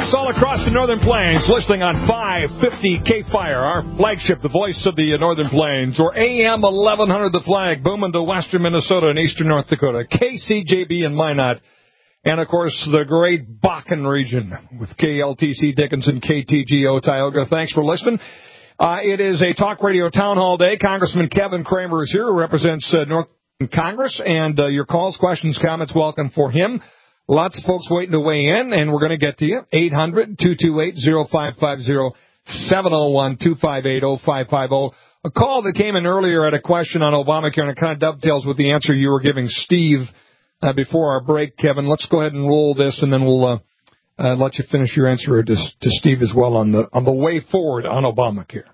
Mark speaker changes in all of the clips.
Speaker 1: folks all across the Northern Plains listening on 550 K-Fire, our flagship, the voice of the Northern Plains, or AM 1100 The Flag, booming to western Minnesota and eastern North Dakota, KCJB and Minot, and, of course, the great Bakken region with KLTC Dickinson, KTGO Tioga. Thanks for listening. It is a talk radio town hall day. Congressman Kevin Cramer is here, who represents North Congress, and your calls, questions, comments, welcome for him. Lots of folks waiting to weigh in, and we're going to get to you. 800-228-0550, 701-258-0550. A call that came in earlier had a question on Obamacare, and it kind of dovetails with the answer you were giving Steve before our break, Kevin. Let's go ahead and roll this, and then we'll let you finish your answer to Steve as well on the way forward on Obamacare.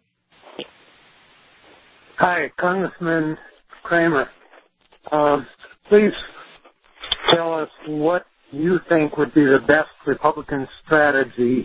Speaker 2: Hi, Congressman Cramer. Please tell us what you think would be the best Republican strategy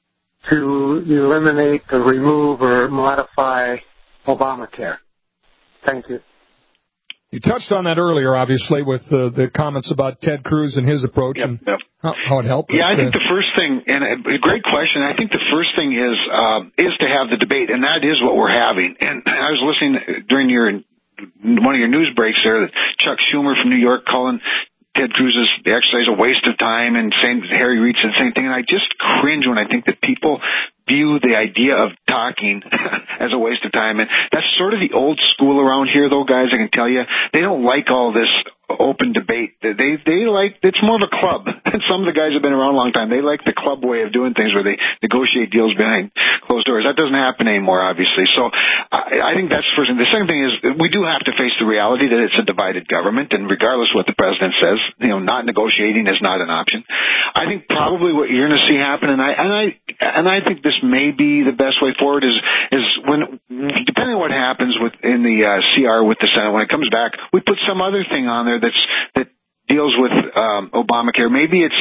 Speaker 2: to eliminate or remove or modify Obamacare. Thank you.
Speaker 1: You touched on that earlier, obviously, with the comments about Ted Cruz and his approach and how it helped.
Speaker 3: Yeah, I think the first thing, and a great question, I think the first thing is to have the debate, and that is what we're having. And I was listening during one of your news breaks there, that Chuck Schumer from New York calling Ted Cruz's exercise a waste of time, and saying Harry Reid said the same thing. And I just cringe when I think that people view the idea of talking as a waste of time. And that's sort of the old school around here, though, guys. I can tell you, they don't like all this open debate. They like, it's more of a club. And some of the guys have been around a long time. They like the club way of doing things where they negotiate deals behind closed doors. That doesn't happen anymore, obviously. So I think that's the first thing. The second thing is we do have to face the reality that it's a divided government, and regardless of what the president says, not negotiating is not an option. I think probably what you're going to see happen, and I think this may be the best way forward, is when, depending on what happens in the CR with the Senate, when it comes back, we put some other thing on there that deals with Obamacare. Maybe it's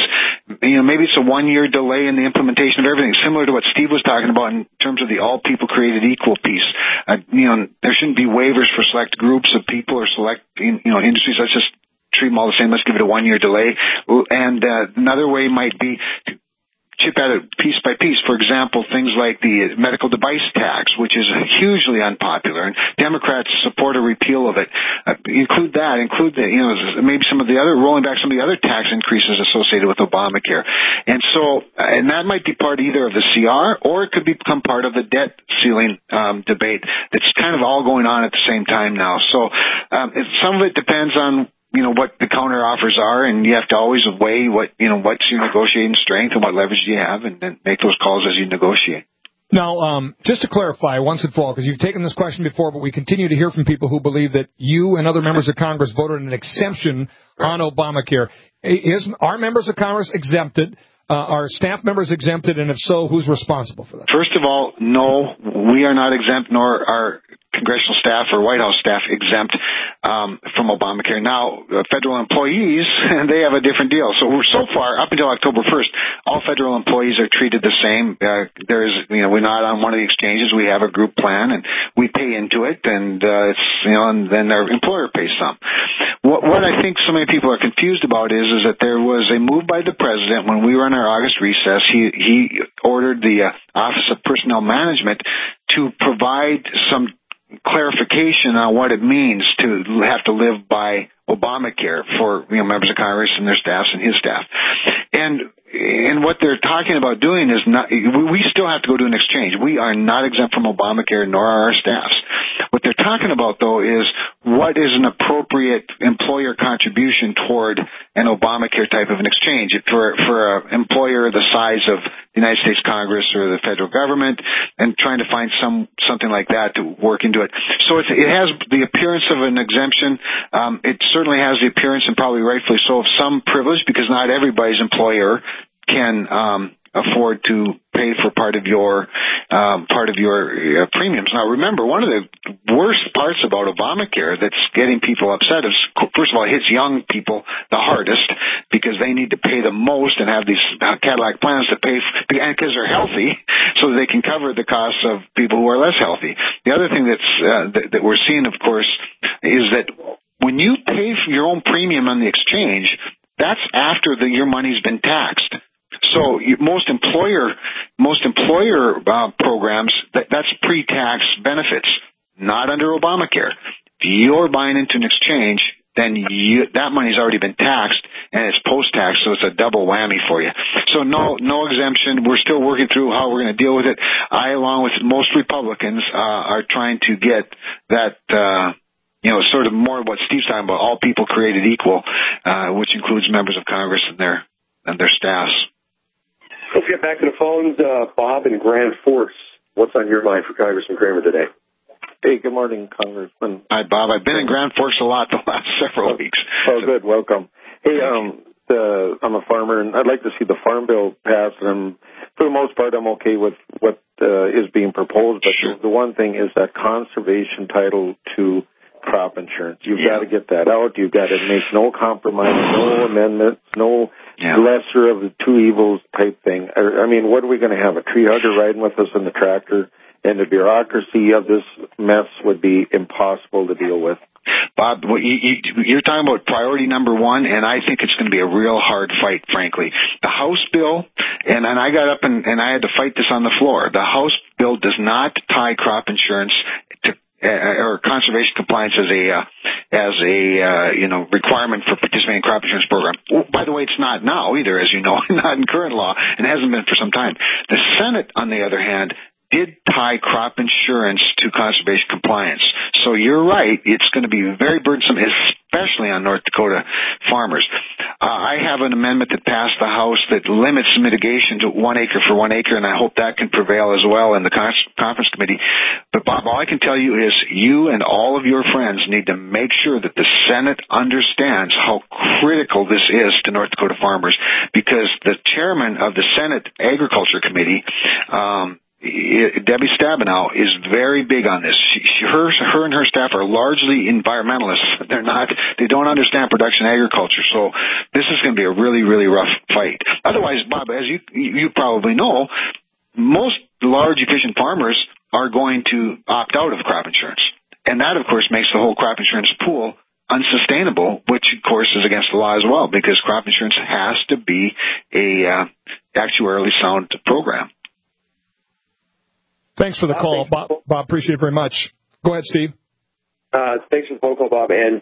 Speaker 3: a 1-year delay in the implementation of everything, similar to what Steve was talking about in terms of the all people created equal piece. There shouldn't be waivers for select groups of people or select industries. Let's just treat them all the same. Let's give it a 1-year delay. And another way might be to chip at it piece by piece. For example, things like the medical device tax, which is hugely unpopular, and Democrats support a repeal of it. Include maybe some of the other, rolling back some of the other tax increases associated with Obamacare. And that might be part either of the CR, or it could become part of the debt ceiling debate that's kind of all going on at the same time now. So some of it depends on what the counter offers are, and you have to always weigh what's your negotiating strength and what leverage do you have, and then make those calls as you negotiate.
Speaker 1: Now, just to clarify once and for all, because you've taken this question before, but we continue to hear from people who believe that you and other members of Congress voted an exemption on Obamacare. Are members of Congress exempted? Are staff members exempted? And if so, who's responsible for that?
Speaker 3: First of all, no, we are not exempt, nor are congressional staff or White House staff exempt from Obamacare. Now, federal employees, they have a different deal. So so far, up until October 1st, all federal employees are treated the same. We're not on one of the exchanges. We have a group plan, and we pay into it, and and then their employer pays some. What I think so many people are confused about is that there was a move by the president when we were in our August recess. He ordered the Office of Personnel Management to provide some clarification on what it means to have to live by Obamacare for members of Congress and their staffs and his staff. And what they're talking about doing is not, we still have to go to an exchange. We are not exempt from Obamacare, nor are our staffs. What they're talking about, though, is what is an appropriate employer contribution toward an Obamacare type of an exchange for an employer the size of the United States Congress or the federal government, and trying to find something like that to work into it. So it has the appearance of an exemption. It certainly has the appearance, and probably rightfully so, of some privilege, because not everybody's employer can afford to pay for part of your premiums. Now, remember, one of the worst parts about Obamacare that's getting people upset is, first of all, it hits young people the hardest, because they need to pay the most and have these Cadillac plans to pay because they're healthy, so they can cover the costs of people who are less healthy. The other thing that we're seeing, of course, is that when you pay for your own premium on the exchange, that's after your money's been taxed. So most employer programs, that's pre-tax benefits, not under Obamacare. If you're buying into an exchange, then that money's already been taxed, and it's post-tax, so it's a double whammy for you. So no exemption. We're still working through how we're going to deal with it. I, along with most Republicans, are trying to get that, sort of more what Steve's talking about, all people created equal, which includes members of Congress and their staffs.
Speaker 4: Let's get back to the phones. Bob in Grand Forks, what's on your mind for Congressman Kramer today?
Speaker 5: Hey, good morning, Congressman.
Speaker 3: Hi, Bob. I've been in Grand Forks a lot the last several weeks.
Speaker 5: Oh, good. Welcome. Hey, I'm a farmer, and I'd like to see the Farm Bill passed, and for the most part, I'm okay with what is being proposed, but
Speaker 3: sure.
Speaker 5: The one thing is that conservation title to crop insurance. You've got to get that out. You've got to make no compromise, no amendments, no lesser of the two evils type thing. I mean, what are we going to have, a tree hugger riding with us in the tractor? And the bureaucracy of this mess would be impossible to deal with.
Speaker 3: Bob, you're talking about priority number one, and I think it's going to be a real hard fight, frankly. The House bill, and I got up and I had to fight this on the floor. The House bill does not tie crop insurance to or conservation compliance as a requirement for participating in crop insurance program. Well, by the way, it's not now either, as you know, not in current law, and hasn't been for some time. The Senate, on the other hand, did tie crop insurance to conservation compliance. So you're right, it's going to be very burdensome, especially on North Dakota farmers. I have an amendment that passed the House that limits mitigation to 1 acre for 1 acre, and I hope that can prevail as well in the conference committee. But, Bob, all I can tell you is you and all of your friends need to make sure that the Senate understands how critical this is to North Dakota farmers, because the chairman of the Senate Agriculture Committee, Debbie Stabenow, is very big on this. Her and her staff are largely environmentalists. They don't understand production agriculture. So this is going to be a really, really rough fight. Otherwise, Bob, as you probably know, most large efficient farmers are going to opt out of crop insurance. And that, of course, makes the whole crop insurance pool unsustainable, which, of course, is against the law as well, because crop insurance has to be a actuarially sound program.
Speaker 1: Thanks for the call, Bob. Bob, appreciate it very much. Go ahead, Steve.
Speaker 4: Thanks for the phone call, Bob. And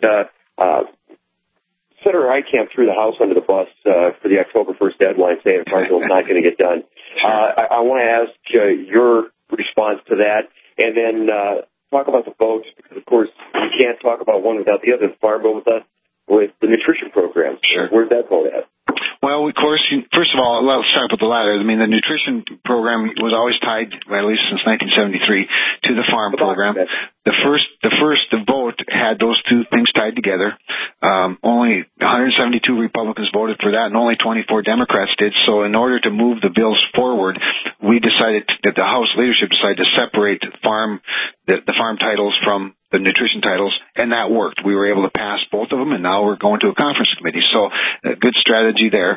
Speaker 4: Senator Heitkamp threw the House under the bus for the October 1st deadline, saying the Farm Bill is not going to get done. I want to ask your response to that, and then talk about the votes, because, of course, you can't talk about one without the other. The Farm Bill with the nutrition program.
Speaker 3: Sure.
Speaker 4: Where's that vote at?
Speaker 3: Well, of course, first of all, let's start with the latter. I mean, the nutrition program was always tied, at least since 1973, to the farm program. The first vote had those two things tied together. Only 172 Republicans voted for that, and only 24 Democrats did. So in order to move the bills forward, we decided that the House leadership decided to separate the farm titles from the nutrition titles, and that worked. We were able to pass both of them, and now we're going to a conference committee. So a good strategy there.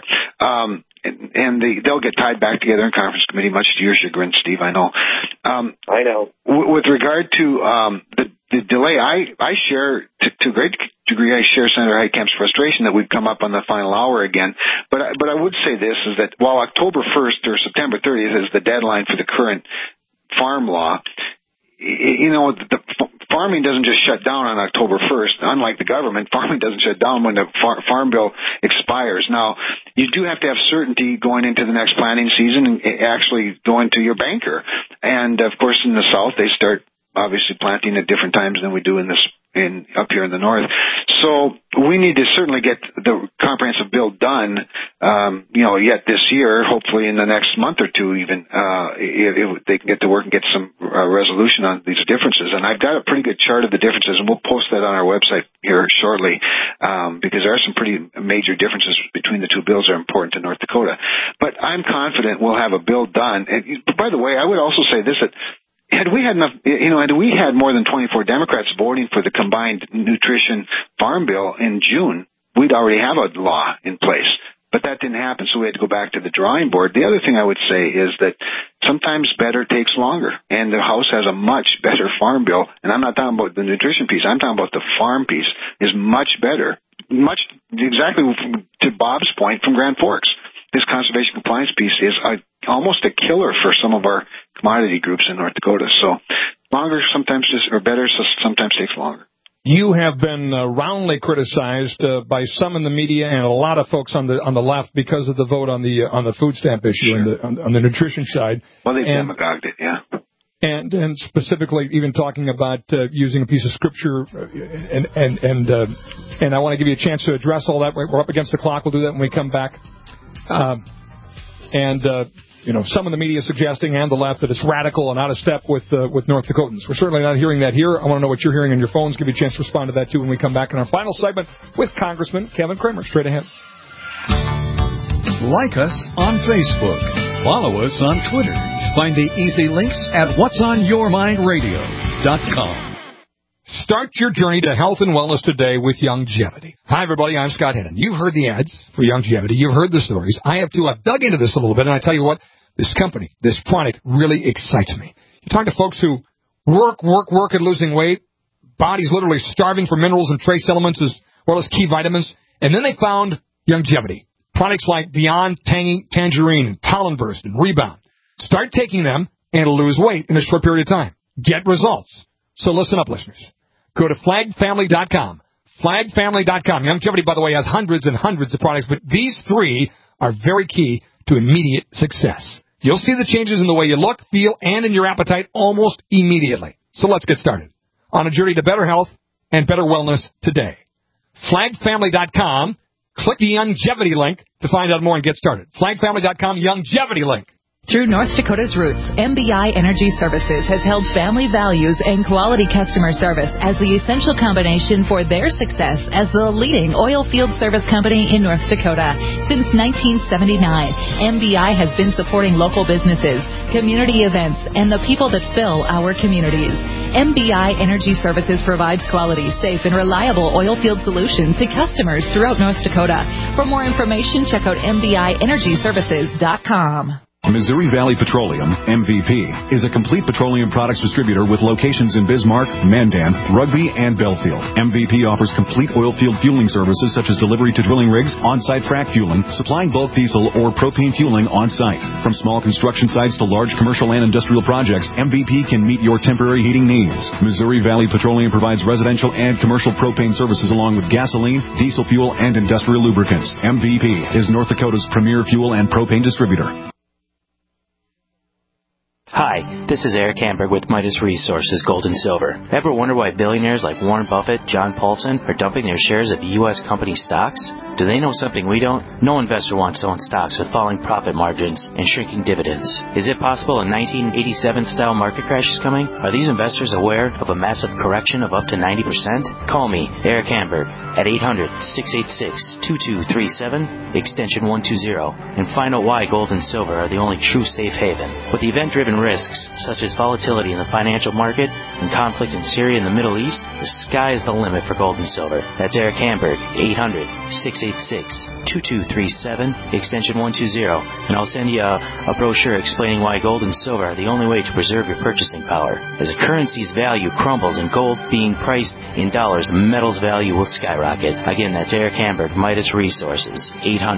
Speaker 3: And they'll get tied back together in conference committee, much to your chagrin, Steve, I know.
Speaker 4: I know.
Speaker 3: With regard to the delay, I share, to a great degree, I share Senator Heitkamp's frustration that we've come up on the final hour again. But I would say this, is that while October 1st or September 30th is the deadline for the current farm law, the farming doesn't just shut down on October 1st. Unlike the government, farming doesn't shut down when the farm bill expires. Now, you do have to have certainty going into the next planting season and actually going to your banker. And, of course, in the South, they start obviously planting at different times than we do up here in the North. So we need to certainly get the comprehensive bill done, yet this year, hopefully in the next month or two even, if they can get to work and get some resolution on these differences. And I've got a pretty good chart of the differences, and we'll post that on our website here shortly, because there are some pretty major differences between the two bills that are important to North Dakota. But I'm confident we'll have a bill done. And by the way, I would also say this, that had we had more than 24 Democrats voting for the combined nutrition farm bill in June, we'd already have a law in place. But that didn't happen, so we had to go back to the drawing board. The other thing I would say is that sometimes better takes longer, and the House has a much better farm bill. And I'm not talking about the nutrition piece. I'm talking about the farm piece is much better, much exactly to Bob's point from Grand Forks. this conservation compliance piece is almost a killer for some of our commodity groups in North Dakota. So longer sometimes or better sometimes takes longer.
Speaker 1: You have been roundly criticized by some in the media and a lot of folks on the left because of the vote on the food stamp issue and on the nutrition side.
Speaker 3: Well, they demagogued it, yeah.
Speaker 1: And specifically even talking about using a piece of scripture, and I want to give you a chance to address all that. We're up against the clock. We'll do that when we come back. Some in the media suggesting, and the left, that it's radical and out of step with North Dakotans. We're certainly not hearing that here. I want to know what you're hearing on your phones. Give you a chance to respond to that, too, when we come back in our final segment with Congressman Kevin Cramer. Straight ahead.
Speaker 6: Like us on Facebook. Follow us on Twitter. Find the easy links at whatsonyourmindradio.com.
Speaker 1: Start your journey to health and wellness today with Youngevity. Hi, everybody. I'm Scott Hennon. You've heard the ads for Youngevity. You've heard the stories. I have too. I've dug into this a little bit, and I tell you what, this company, this product really excites me. You talk to folks who work at losing weight, bodies literally starving for minerals and trace elements as well as key vitamins, and then they found Youngevity. Products like Beyond Tangerine and Pollen Burst and Rebound. Start taking them and lose weight in a short period of time. Get results. So listen up, listeners. Go to flagfamily.com. Flagfamily.com. Youngevity, by the way, has hundreds and hundreds of products, but these three are very key to immediate success. You'll see the changes in the way you look, feel, and in your appetite almost immediately. So let's get started on a journey to better health and better wellness today. Flagfamily.com. Click the Youngevity link to find out more and get started. Flagfamily.com, Youngevity link.
Speaker 7: Through North Dakota's roots, MBI Energy Services has held family values and quality customer service as the essential combination for their success as the leading oil field service company in North Dakota. Since 1979, MBI has been supporting local businesses, community events, and the people that fill our communities. MBI Energy Services provides quality, safe, and reliable oil field solutions to customers throughout North Dakota. For more information, check out MBIEnergyServices.com.
Speaker 8: Missouri Valley Petroleum, MVP, is a complete petroleum products distributor with locations in Bismarck, Mandan, Rugby, and Belfield. MVP offers complete oil field fueling services such as delivery to drilling rigs, on-site frac fueling, supplying bulk diesel or propane fueling on-site. From small construction sites to large commercial and industrial projects, MVP can meet your temporary heating needs. Missouri Valley Petroleum provides residential and commercial propane services along with gasoline, diesel fuel, and industrial lubricants. MVP is North Dakota's premier fuel and propane distributor.
Speaker 9: Hi, this is Eric Hamburg with Midas Resources Gold and Silver. Ever wonder why billionaires like Warren Buffett, John Paulson are dumping their shares of U.S. company stocks? Do they know something we don't? No investor wants to own stocks with falling profit margins and shrinking dividends. Is it possible a 1987-style market crash is coming? Are these investors aware of a massive correction of up to 90%? Call me, Eric Hamburg, at 800-686-2237, extension 120, and find out why gold and silver are the only true safe haven. With event-driven risks, such as volatility in the financial market and conflict in Syria and the Middle East, the sky is the limit for gold and silver. That's Eric Hamburg, 800-686-2237, extension 120, and I'll send you a brochure explaining why gold and silver are the only way to preserve your purchasing power. As a currency's value crumbles and gold being priced in dollars, the metal's value will skyrocket. Again, that's Eric Hamburg, Midas Resources,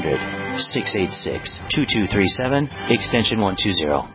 Speaker 9: 800-686-2237, extension 120.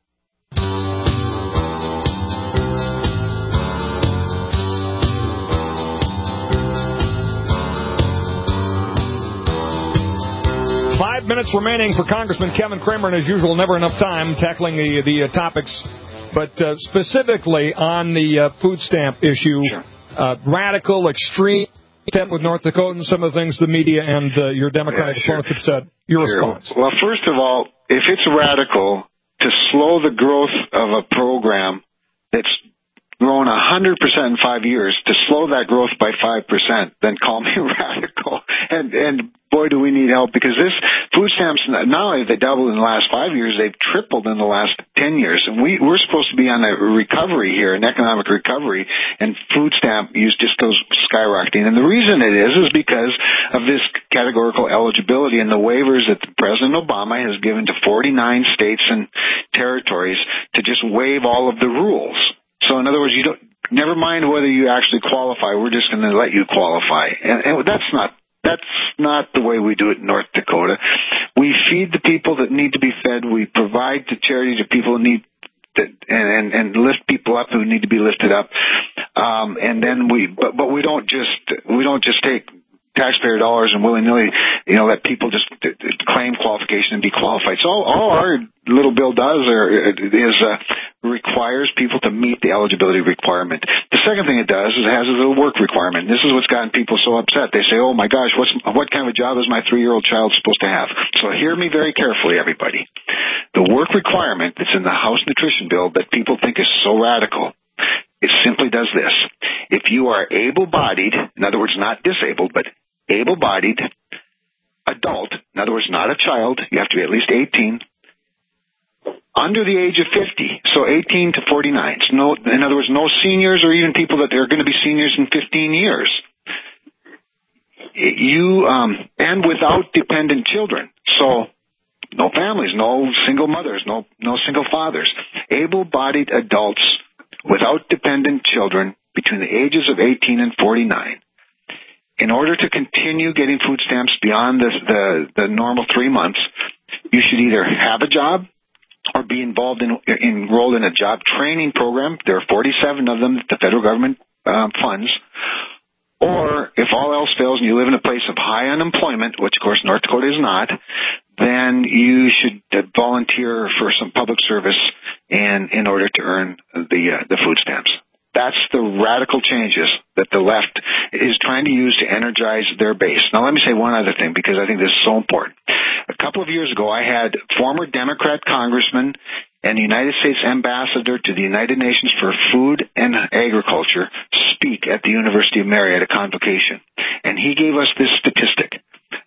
Speaker 1: Minutes remaining for Congressman Kevin Cramer, and as usual, never enough time tackling the topics, but specifically on the food stamp issue, radical, extreme step with North Dakota and some of the things the media and your Democratic opponents have said. Your response?
Speaker 3: Well, first of all, if it's radical to slow the growth of a program that's grown 100% in 5 years, to slow that growth by 5%, then call me radical. And boy, do we need help, because this food stamps, not only have they doubled in the last 5 years, they've tripled in the last 10 years. And we're supposed to be on a recovery here, an economic recovery, and food stamp use just goes skyrocketing. And the reason it is because of this categorical eligibility and the waivers that President Obama has given to 49 states and territories to just waive all of the rules. So in other words, never mind whether you actually qualify, we're just going to let you qualify. And that's not the way we do it in North Dakota. We feed the people that need to be fed. We provide to charity to people who need and lift people up who need to be lifted up. And then but we don't just take taxpayer dollars and willy-nilly, let people just claim qualification and be qualified. So all our little bill does is requires people to meet the eligibility requirement. The second thing it does is it has a little work requirement. This is what's gotten people so upset. They say, oh my gosh, what kind of a job is my 3-year-old child supposed to have? So hear me very carefully, everybody. The work requirement that's in the House Nutrition Bill that people think is so radical, it simply does this. If you are able-bodied, in other words, not disabled, but able-bodied adult, in other words, not a child, you have to be at least 18, under the age of 50, so 18 to 49. So in other words, no seniors or even people that are going to be seniors in 15 years. And without dependent children. So no families, no single mothers, no single fathers. Able-bodied adults without dependent children between the ages of 18 and 49. In order to continue getting food stamps beyond the normal 3 months, you should either have a job or be enrolled in a job training program. There are 47 of them that the federal government funds. Or if all else fails and you live in a place of high unemployment, which of course North Dakota is not, then you should volunteer for some public service in order to earn the food stamps. That's the radical changes that the left is trying to use to energize their base. Now, let me say one other thing, because I think this is so important. A couple of years ago, I had former Democrat congressman and United States ambassador to the United Nations for Food and Agriculture speak at the University of Mary at a convocation. And he gave us this statistic.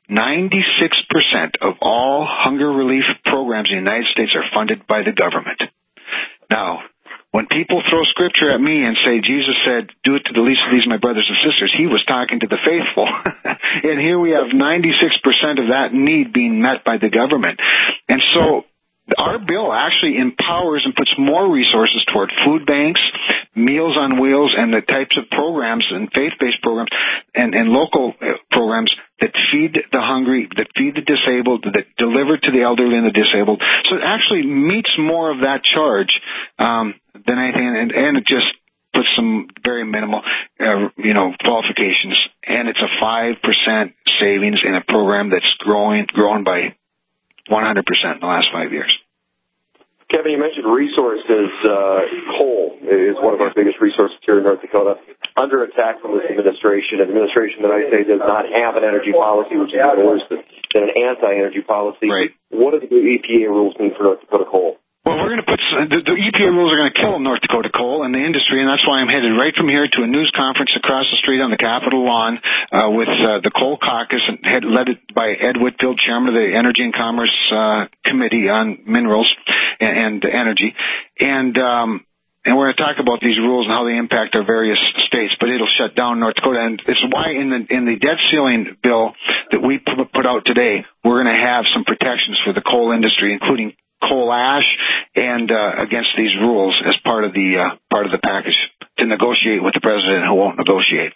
Speaker 3: 96% of all hunger relief programs in the United States are funded by the government. Now, when people throw scripture at me and say, Jesus said, do it to the least of these, my brothers and sisters, he was talking to the faithful. And here we have 96% of that need being met by the government. And so our bill actually empowers and puts more resources toward food banks, Meals on Wheels, and the types of programs and faith-based programs and local programs that feed the hungry, that feed the disabled, that deliver to the elderly and the disabled. So it actually meets more of that charge than anything, and it just puts some very minimal, qualifications. And it's a 5% savings in a program that's grown by 100% in the last 5 years.
Speaker 4: Kevin, you mentioned resources. Coal is one of our biggest resources here in North Dakota, under attack from this administration, an administration that I say does not have an energy policy, which is even worse than an anti-energy policy.
Speaker 3: Right.
Speaker 4: What do the new EPA rules mean for North Dakota coal?
Speaker 3: Well, we're going to put the EPA rules are going to kill North Dakota coal and the industry, and that's why I'm headed right from here to a news conference across the street on the Capitol lawn with the Coal Caucus, led by Ed Whitfield, chairman of the Energy and Commerce Committee on Minerals and Energy, and we're going to talk about these rules and how they impact our various states. But it'll shut down North Dakota, and it's why in the debt ceiling bill that we put out today, we're going to have some protections for the coal industry, including coal ash, and against these rules as part of the package to negotiate with the president who won't negotiate.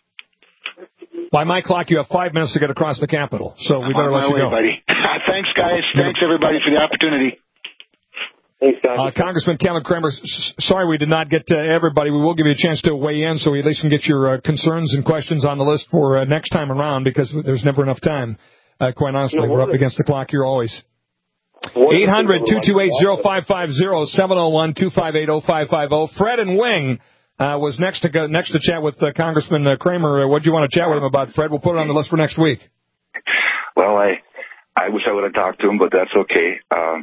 Speaker 1: By my clock, you have 5 minutes to get across the Capitol, so we better let you go.
Speaker 3: Buddy. Thanks, guys. Thanks, everybody, for the opportunity.
Speaker 4: Thanks, guys.
Speaker 1: Congressman Kevin Kramer, sorry we did not get to everybody. We will give you a chance to weigh in so we at least can get your concerns and questions on the list for next time around, because there's never enough time. Quite honestly, we're up against the clock here always. 800-228-0550, 701-258-0550. Fred and Wing was next to chat with Congressman Kramer. What do you want to chat with him about, Fred? We'll put it on the list for next week.
Speaker 10: Well, I wish I would have talked to him, but that's okay.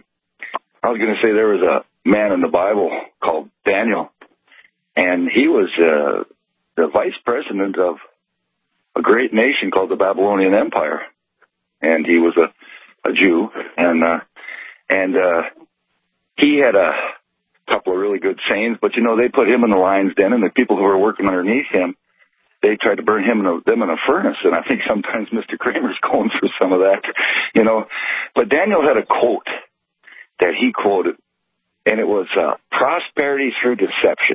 Speaker 10: I was going to say there was a man in the Bible called Daniel, and he was the vice president of a great nation called the Babylonian Empire, and he was a Jew, and he had a couple of really good sayings, but they put him in the lion's den, and the people who were working underneath him, they tried to burn them in a furnace, and I think sometimes Mr. Kramer's going through some of that, But Daniel had a quote that he quoted, and it was prosperity through deception.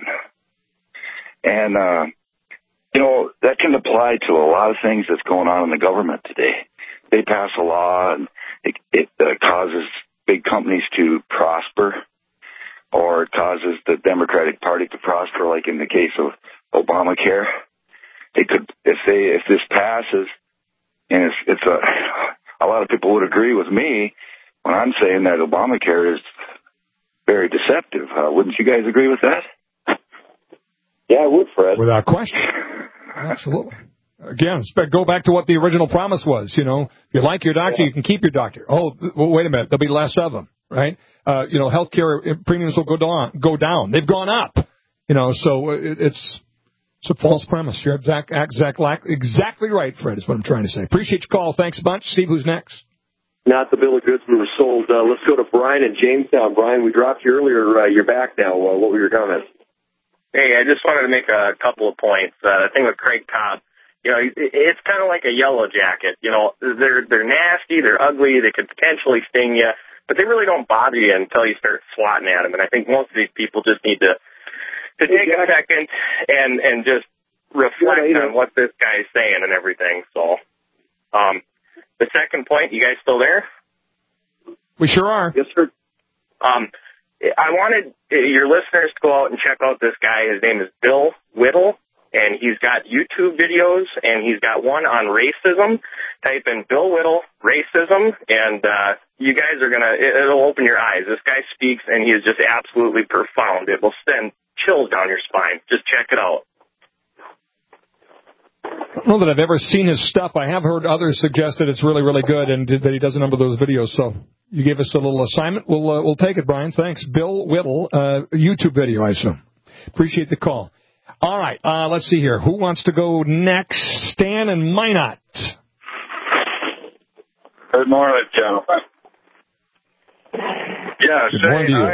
Speaker 10: And, that can apply to a lot of things that's going on in the government today. they pass a law and it causes big companies to prosper, or it causes the Democratic Party to prosper, like in the case of Obamacare. It could, if this passes, and it's a lot of people would agree with me when I'm saying that Obamacare is very deceptive. Wouldn't you guys agree with that?
Speaker 4: Yeah, I would, Fred.
Speaker 1: Without question. Absolutely. Again, go back to what the original promise was. You know, if you like your doctor, you can keep your doctor. Oh, well, wait a minute. There'll be less of them, right? You know, healthcare premiums will go down. They've gone up. You know, so it's a false premise. You're exactly right, Fred, is what I'm trying to say. Appreciate your call. Thanks a bunch. Steve, who's next?
Speaker 4: Not the bill of goods we were sold. Let's go to Brian in Jamestown. Brian, we dropped you earlier. You're back now. What were your comments?
Speaker 11: Hey, I just wanted to make a couple of points. The thing with Craig Cobb, you know, it's kind of like a yellow jacket. You know, they're nasty, they're ugly, they could potentially sting you, but they really don't bother you until you start swatting at them. And I think most of these people just need to take a second and just reflect on what this guy's saying and everything. So, the second point, you guys still there?
Speaker 1: We sure are.
Speaker 4: Yes, sir.
Speaker 11: I wanted your listeners to go out and check out this guy. His name is Bill Whittle, and he's got YouTube videos, and he's got one on racism. Type in Bill Whittle, racism, and you guys are it'll open your eyes. This guy speaks, and he is just absolutely profound. It will send chills down your spine. Just check it out.
Speaker 1: I don't know that I've ever seen his stuff. I have heard others suggest that it's really, really good and that he does a number of those videos. So you gave us a little assignment. We'll take it, Brian. Thanks. Bill Whittle, YouTube video, I assume. Appreciate the call. All right, let's see here. Who wants to go next? Stan and Minot.
Speaker 12: Good morning, gentlemen. Yeah,
Speaker 1: good morning to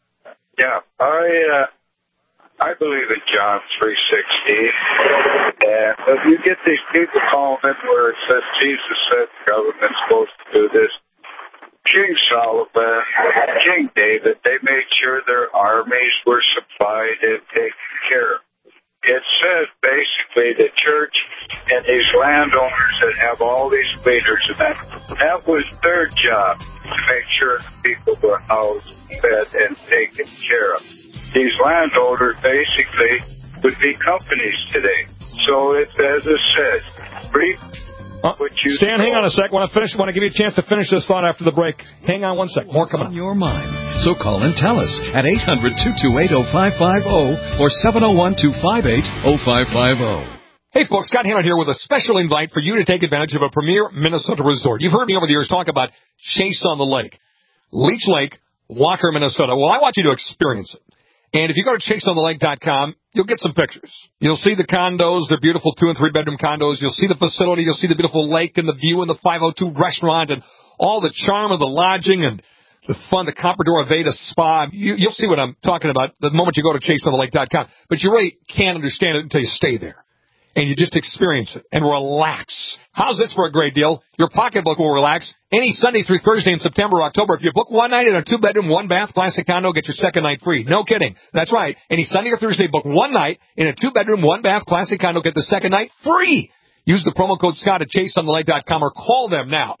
Speaker 1: you.
Speaker 12: I believe in John 3:16, and if you get these people calling it where it says Jesus said the government's supposed to do this, King Solomon, King David, they made sure their armies were supplied and taken care of. It says basically the church and these landowners that have all these leaders in that was their job to make sure people were housed, fed, and taken care of. These landowners basically would be companies today. So it's, as it says,
Speaker 1: Stan, hang on a sec. Want to give you a chance to finish this thought after the break. Hang on one sec. More coming
Speaker 6: on your mind. So call and tell us at 800-228-0550 or 701-258-0550.
Speaker 1: Hey, folks, Scott Hannon here with a special invite for you to take advantage of a premier Minnesota resort. You've heard me over the years talk about Chase on the Lake, Leech Lake, Walker, Minnesota. Well, I want you to experience it. And if you go to chaseonthelake.com, you'll get some pictures. You'll see the condos. They're beautiful 2- and 3-bedroom condos. You'll see the facility. You'll see the beautiful lake and the view and the 502 restaurant and all the charm of the lodging and the fun, the Comprador Aveda Spa. You'll see what I'm talking about the moment you go to chaseonthelake.com. But you really can't understand it until you stay there. And you just experience it and relax. How's this for a great deal? Your pocketbook will relax any Sunday through Thursday in September or October. If you book one night in a 2-bedroom, 1-bath classic condo, get your second night free. No kidding. That's right. Any Sunday or Thursday, book one night in a 2-bedroom, 1-bath classic condo, get the second night free. Use the promo code Scott at chaseonthelake.com or call them now.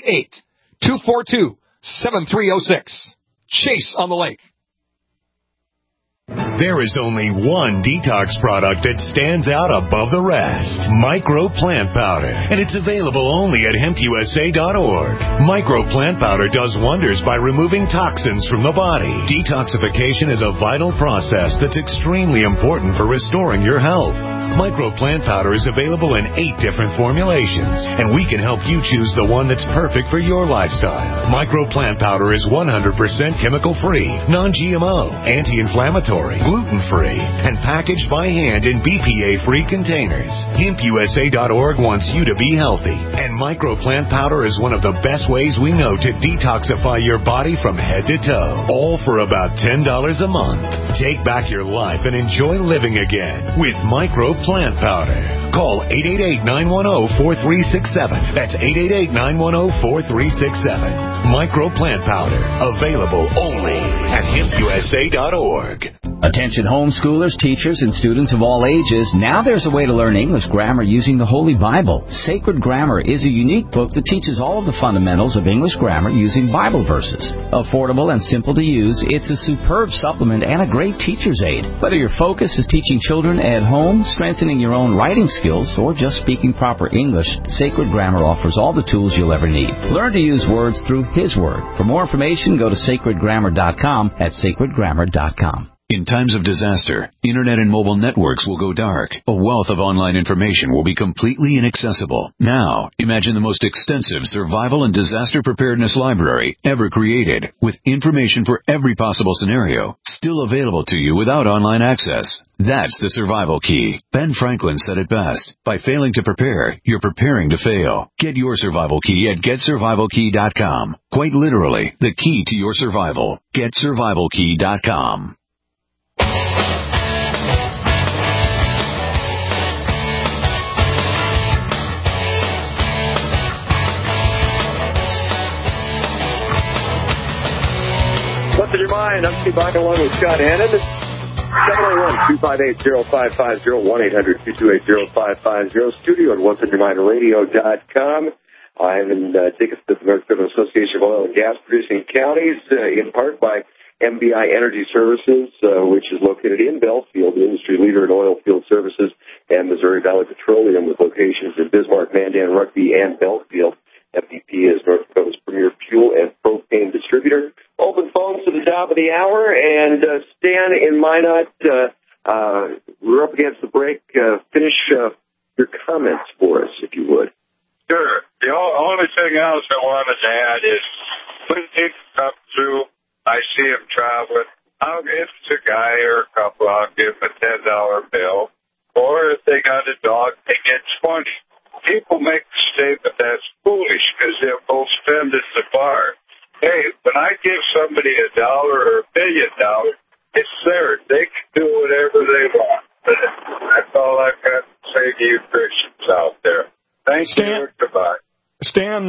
Speaker 1: 888-242-7306. Chase on the Lake.
Speaker 13: There is only one detox product that stands out above the rest. Micro Plant Powder. And it's available only at hempusa.org. Micro Plant Powder does wonders by removing toxins from the body. Detoxification is a vital process that's extremely important for restoring your health. Micro Plant Powder is available in 8 different formulations, and we can help you choose the one that's perfect for your lifestyle. Micro Plant Powder is 100% chemical-free, non-GMO, anti-inflammatory, gluten-free, and packaged by hand in BPA-free containers. HempUSA.org wants you to be healthy, and Micro Plant Powder is one of the best ways we know to detoxify your body from head to toe, all for about $10 a month. Take back your life and enjoy living again with Micro Plant Powder. Call 888-910-4367. That's 888-910-4367. Micro Plant Powder. Available only at hempusa.org.
Speaker 14: Attention homeschoolers, teachers, and students of all ages, now there's a way to learn English grammar using the Holy Bible. Sacred Grammar is a unique book that teaches all of the fundamentals of English grammar using Bible verses. Affordable and simple to use, it's a superb supplement and a great teacher's aid. Whether your focus is teaching children at home, strengthening your own writing skills, or just speaking proper English, Sacred Grammar offers all the tools you'll ever need. Learn to use words through His Word. For more information, go to sacredgrammar.com at sacredgrammar.com.
Speaker 8: In times of disaster, internet and mobile networks will go dark. A wealth of online information will be completely inaccessible. Now, imagine the most extensive survival and disaster preparedness library ever created, with information for every possible scenario, still available to you without online access. That's the survival key. Ben Franklin said it best. By failing to prepare, you're preparing to fail. Get your survival key at GetSurvivalKey.com. Quite literally, the key to your survival. GetSurvivalKey.com.
Speaker 15: What's in your mind? I'm Steve Bach along with Scott Hannon. 701-258-0550, 1-800-228-0550, studio at what'sinyourmindradio.com. I'm in tickets to the American Federal Association of Oil and Gas Producing Counties, in part by MBI Energy Services, which is located in Belfield, the industry leader in oil field services, and Missouri Valley Petroleum with locations in Bismarck, Mandan, Rugby, and Belfield. MVP is North Dakota's premier fuel and propane distributor. Open phones to the top of the hour, and Stan in Minot, we're up against the break. Finish your comments for us, if you would.
Speaker 12: Sure. The only thing else I wanted to add is when they come through, I see them traveling. If it's a guy or a couple, I'll give them a $10 bill. Or if they got a dog, they get 20. People make the statement that's foolish because they'll both spend at the bar. Hey, when I give somebody $1 or $1 billion, it's theirs. They can do whatever they want. That's all I've got to say to you Christians out there. Thank you. Goodbye.
Speaker 1: Stan,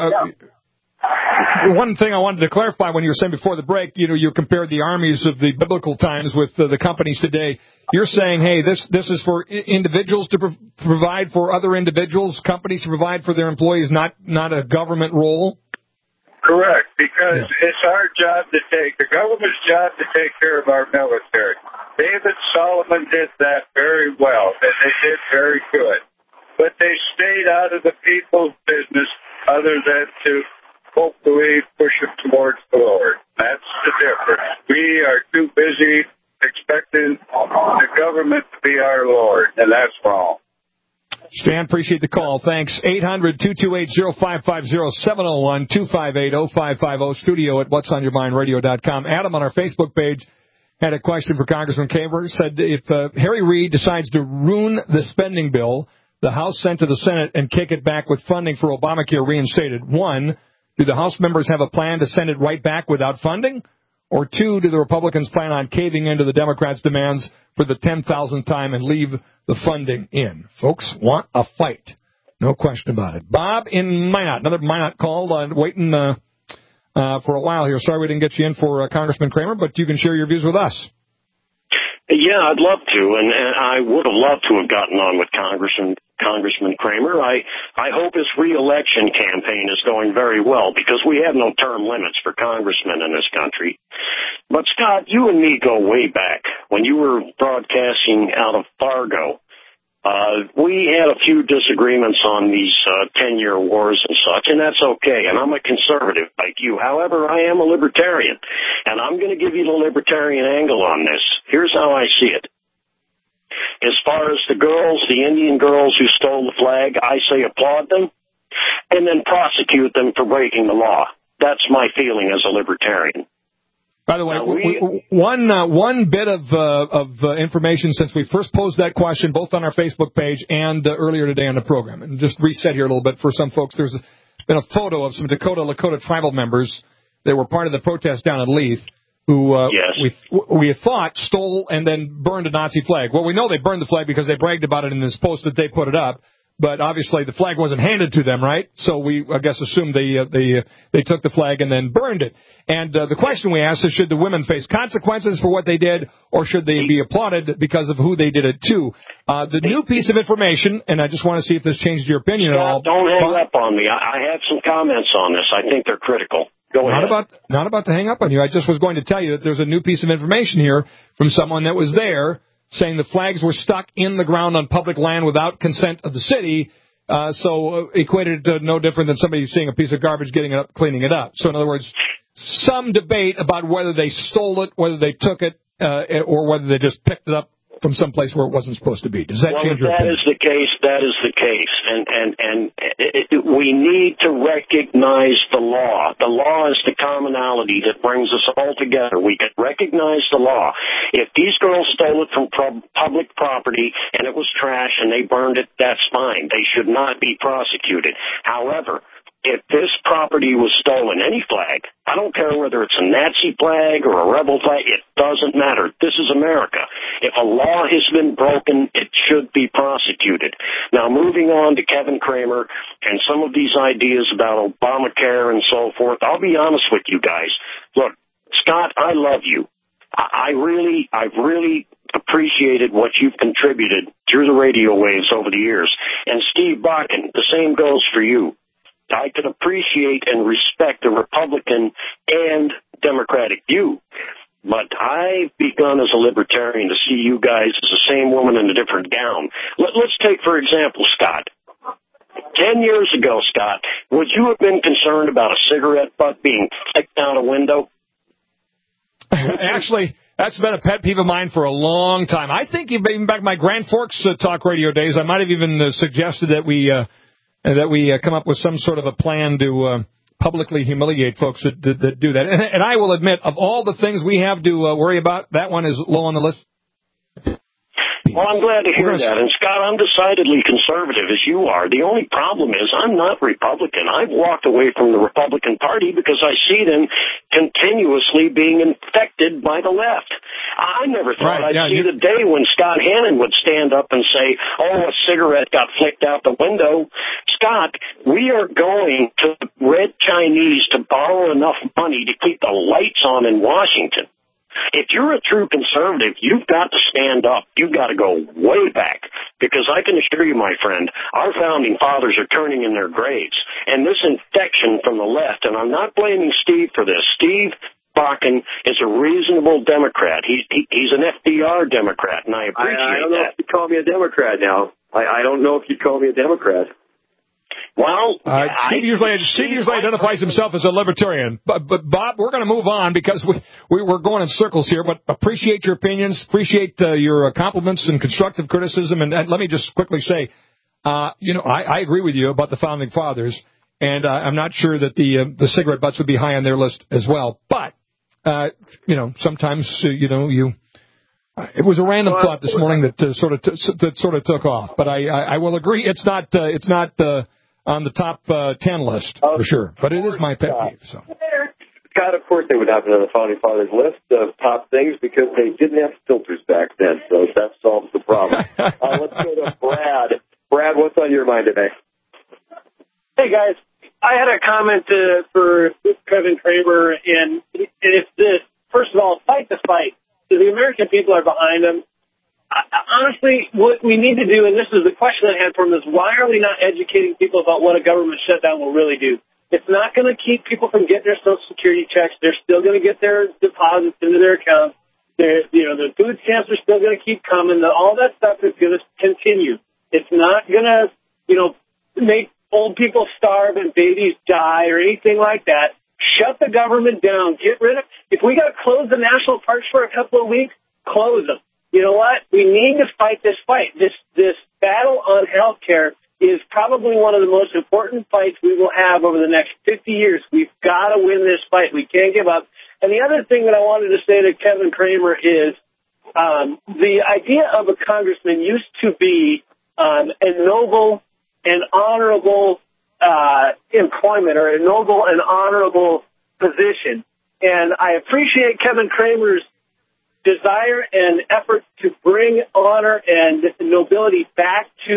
Speaker 1: one thing I wanted to clarify when you were saying before the break, you compared the armies of the biblical times with the companies today. You're saying, hey, this is for individuals to provide for other individuals, companies to provide for their employees, not a government role?
Speaker 12: Correct, because it's our job to the government's job to take care of our military. David Solomon did that very well, and they did very good. But they stayed out of the people's business other than to hopefully push them towards the Lord. That's the difference. We are too busy expecting the government to be our Lord, and that's wrong.
Speaker 1: Stan, appreciate the call. Thanks. 800-228-0550, 701-258-0550, studio at what'sonyourmindradio.com. Adam on our Facebook page had a question for Congressman Kramer. Said if Harry Reid decides to ruin the spending bill, the House sent to the Senate and kick it back with funding for Obamacare reinstated. 1, do the House members have a plan to send it right back without funding? Or 2, do the Republicans plan on caving into the Democrats' demands for the 10,000th time and leave the funding in? Folks want a fight. No question about it. Bob in Minot. Another Minot call, waiting for a while here. Sorry we didn't get you in for Congressman Kramer, but you can share your views with us.
Speaker 16: Yeah, I'd love to, and I would have loved to have gotten on with Congressman Kramer. I hope his re-election campaign is going very well because we have no term limits for congressmen in this country. But, Scott, you and me go way back. When you were broadcasting out of Fargo, we had a few disagreements on these 10-year wars and such, and that's okay. And I'm a conservative like you. However, I am a libertarian, and I'm going to give you the libertarian angle on this. Here's how I see it. As far as the girls, the Indian girls who stole the flag, I say applaud them and then prosecute them for breaking the law. That's my feeling as a libertarian.
Speaker 1: By the way, one bit of information since we first posed that question, both on our Facebook page and earlier today on the program. And just reset here a little bit for some folks. There's been a photo of some Lakota tribal members that were part of the protest down in Leith who we thought stole and then burned a Nazi flag. Well, we know they burned the flag because they bragged about it in this post that they put it up. but obviously the flag wasn't handed to them, right? So we, I guess, assumed they took the flag and then burned it. And the question we asked is, should the women face consequences for what they did, or should they be applauded because of who they did it to? The new piece of information, and I just want to see if this changed your opinion at all.
Speaker 16: Don't hang up on me. I have some comments on this. I think they're critical. Go ahead.
Speaker 1: Not about to hang up on you. I just was going to tell you that there's a new piece of information here from someone that was there saying the flags were stuck in the ground on public land without consent of the city, so equated to no different than somebody seeing a piece of garbage, getting it up, cleaning it up. So in other words, some debate about whether they stole it, whether they took it, or whether they just picked it up from some place where it wasn't supposed to be. Does that change your opinion?
Speaker 16: That is the case. And we need to recognize the law. The law is the commonality that brings us all together. We can recognize the law. If these girls stole it from public property and it was trash and they burned it, that's fine. They should not be prosecuted. However, if this property was stolen, any flag, I don't care whether it's a Nazi flag or a rebel flag, it doesn't matter. This is America. If a law has been broken, it should be prosecuted. Now, moving on to Kevin Cramer and some of these ideas about Obamacare and so forth, I'll be honest with you guys. Look, Scott, I love you. I've really appreciated what you've contributed through the radio waves over the years. And Steve Bakken, the same goes for you. I can appreciate and respect the Republican and Democratic view, but I've begun as a libertarian to see you guys as the same woman in a different gown. Let's take, for example, Scott. 10 years ago, Scott, would you have been concerned about a cigarette butt being flicked out a window?
Speaker 1: Actually, that's been a pet peeve of mine for a long time. I think even back in my Grand Forks talk radio days, I might have even suggested that we come up with some sort of a plan to publicly humiliate folks that do that. And I will admit, of all the things we have to worry about, that one is low on the list.
Speaker 16: Well, I'm glad to hear that. And, Scott, I'm decidedly conservative, as you are. The only problem is I'm not Republican. I've walked away from the Republican Party because I see them continuously being infected by the left. I never thought I'd see the day when Scott Hannon would stand up and say, oh, a cigarette got flicked out the window. Scott, we are going to Red Chinese to borrow enough money to keep the lights on in Washington. If you're a true conservative, you've got to stand up. You've got to go way back, because I can assure you, my friend, our founding fathers are turning in their graves. And this infection from the left, and I'm not blaming Steve for this. Steve Bakken is a reasonable Democrat. He's an FDR Democrat, and I appreciate that. I
Speaker 4: don't know if you'd call me a Democrat now. I don't know if you'd call me a Democrat.
Speaker 16: Well,
Speaker 1: Steve usually identifies himself as a libertarian. But Bob, we're going to move on because we're going in circles here. But appreciate your opinions, appreciate your compliments and constructive criticism. And let me just quickly say, I agree with you about the founding fathers, and I'm not sure that the cigarette butts would be high on their list as well. But sometimes it was a random thought this morning that sort of took off. But I will agree, it's not on the top 10 list for sure. But it is my pet peeve. So.
Speaker 4: God, of course they would have it on the founding fathers list of top things because they didn't have filters back then. So that solves the problem. Let's go to Brad. Brad, what's on your mind today?
Speaker 17: Hey guys, I had a comment for Kevin Cramer, and it's this: first of all, fight the fight. So the American people are behind him. Honestly, what we need to do, and this is the question I had for him, is why are we not educating people about what a government shutdown will really do? It's not going to keep people from getting their Social Security checks. They're still going to get their deposits into their accounts. The food stamps are still going to keep coming. All that stuff is going to continue. It's not going to, make old people starve and babies die or anything like that. Shut the government down. Get rid of. If we got to close the national parks for a couple of weeks, close them. You know what? We need to fight this fight. This battle on health care is probably one of the most important fights we will have over the next 50 years. We've got to win this fight. We can't give up. And the other thing that I wanted to say to Kevin Cramer is the idea of a congressman used to be a noble and honorable employment, or a noble and honorable position. And I appreciate Kevin Cramer's desire and effort to bring honor and nobility back to